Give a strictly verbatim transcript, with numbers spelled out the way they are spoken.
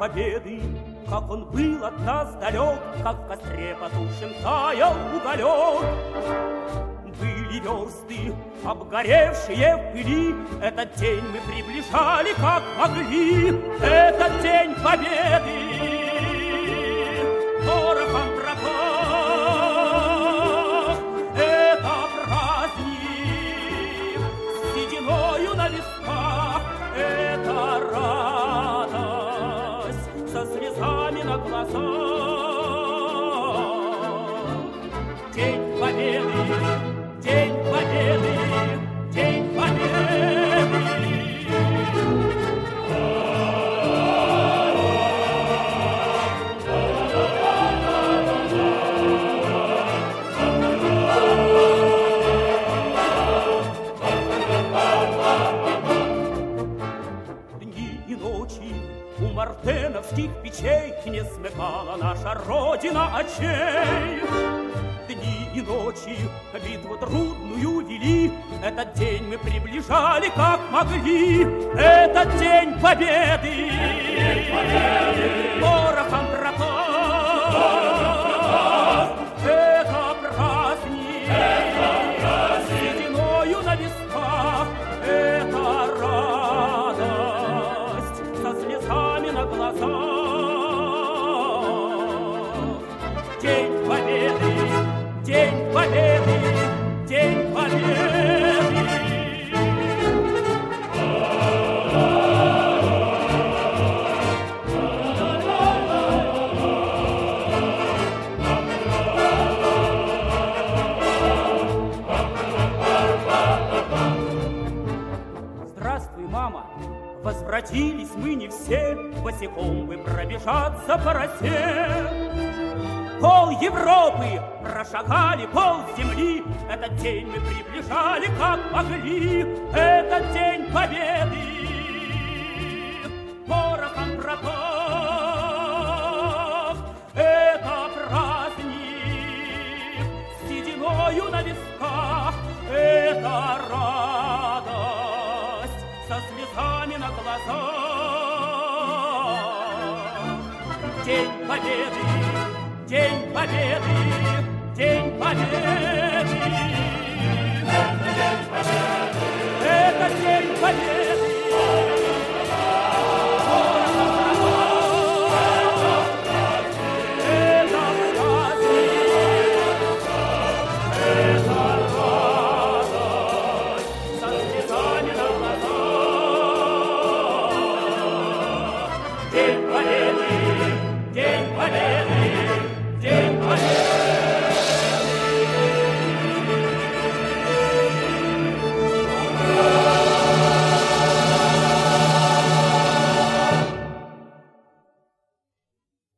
победы, как он был от нас далек, как в костре потушен таял уголек. Были версты, обгоревшие в пыли, этот день мы приближали, как могли. Этот день победы порохом пропах. Это праздник с сединою на висках. Это радость со слезами на глазах. День победы, День победы, День победы. Дни и ночи у мартеновских печей не смыкала наша Родина очей. Дни и ночи битву трудную вели, этот день мы приближали, как могли. Этот день победы, порохом пропах. Это праздник, с сединою на висках. Это радость со слезами на глазах. День победы, День победы, День победы. Здравствуй, мама, возвратились мы не все, босиком бы пробежаться по росе. Пол Европы прошагали, пол земли, этот день мы приближали, как могли. Этот день победы порохом пропах. Это праздник с сединою на висках. Это радость со слезами на глазах. День победы, День победы, День победы. Это день победы. Это праздник. Это радость со слезами на глазах. День